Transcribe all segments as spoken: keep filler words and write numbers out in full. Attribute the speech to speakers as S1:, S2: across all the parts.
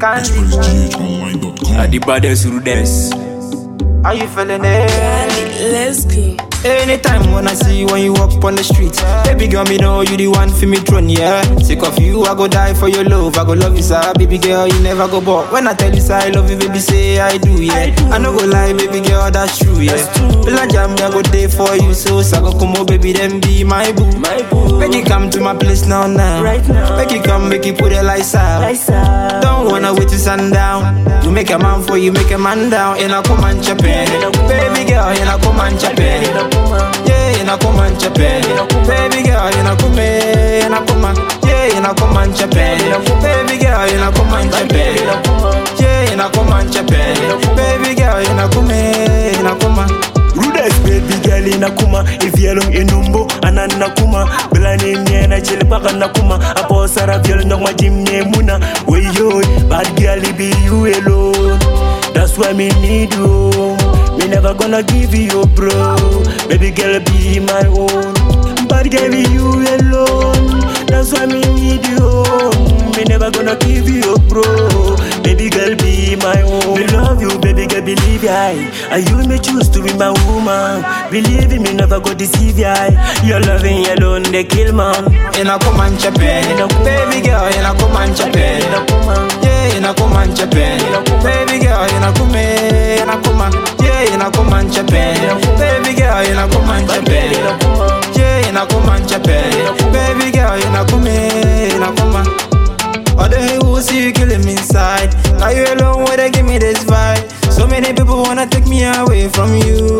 S1: can't
S2: express g h online dot com.
S3: At the baddest rudest.
S1: How you feeling it?
S4: Let's go.
S1: Anytime when I see you when you walk on the street, baby girl, me know you the one for me throne, yeah. Sick of you, I go die for your love, I go love you, sir. Baby girl, you never go bort. When I tell you, sir, I love you, baby, say I do, yeah. I no go lie, baby girl, that's true, yeah. Bila jam, I go day for you, so I go come on, baby, then be my boo.
S4: My boo.
S1: Make you come to my place now, now.
S4: Right now.
S1: Make you come, make you put the lights out.
S4: Lights out.
S1: Don't wanna wait to sundown. You make a man for you, make a man down. And I come and chop it. Baby girl, and I come and chop it. Yeah, and I come and chop it. Baby girl, and I come and I come and yeah, and I come and chop it. Baby girl, and I come and chop it. Yeah, and I come and chop it. Baby girl, and I come and I come and
S5: Rudest baby girl in Akuma, if you're long in Numbo, and Anakuma, Belani and I chill back on Nakuma, a boss are a girl, no my Jim Muna, way yo, bad girl, it be you alone. That's why me need you. Me never gonna give you, bro. Baby girl, be my own. Bad girl, be you alone. That's why me need you. Me never gonna give you, bro. Baby girl, be my own. Me love you, baby girl, believe I. And you may choose to be my woman. Believe me, me never go deceive ya. Your loving alone, they kill man.
S1: And I come and chop it. Baby girl, and I come and chop it. Yeah, and I come and chop it. Baby girl, and I come and I come and yeah, and I come and chop it. Baby girl, and I come and chop it. Yeah, and I come and chop it. Baby girl, and I come and I come and all the hate who see you killing me inside. Now you alone where they give me this vibe. So many people wanna take me away from you.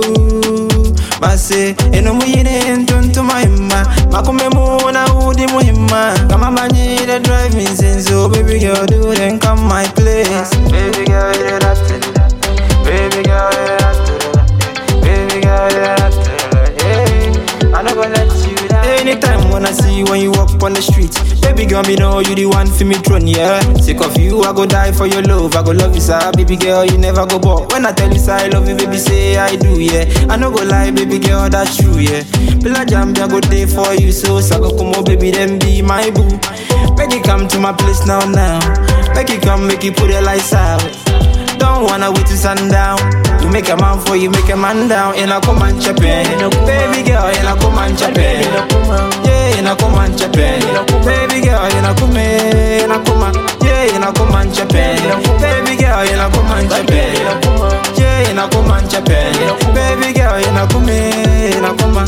S1: But say, eno muyine entonto mahima. Makume muona udi muhima. Kama banyi they drive me insane. So baby girl, do then come my place. Baby girl, you that to that. Baby girl, you that to that. Baby girl, you that to that. Yeah, I never let you down. Anytime when I see you when you walk on the street, baby girl, me know you the one for me throne, yeah. Sick of you, I go die for your love, I go love you, sir. Baby girl, you never go bort. When I tell you, sir, I love you, baby, say I do, yeah. I no go lie, baby girl, that's true, yeah. Bila jam, I go day for you, so I go come on, baby, then be my boo. Make you come to my place now, now. Make you come, make you put the lights out. Don't wanna wait to sundown. You make a man for you, make a man down. And I come and chop it. Baby girl, and I come and chop it. Yeah, and I come and chop it. Baby girl, and I come and I come and yeah, and I come and chop it. Baby girl, and I come and chop it. Yeah, and I come and chop it. Baby girl, and I come and I come and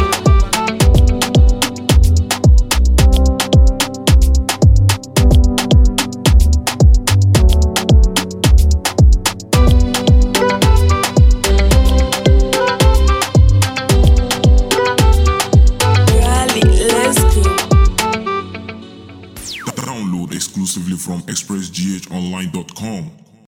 S2: Download exclusively from express g h online dot com.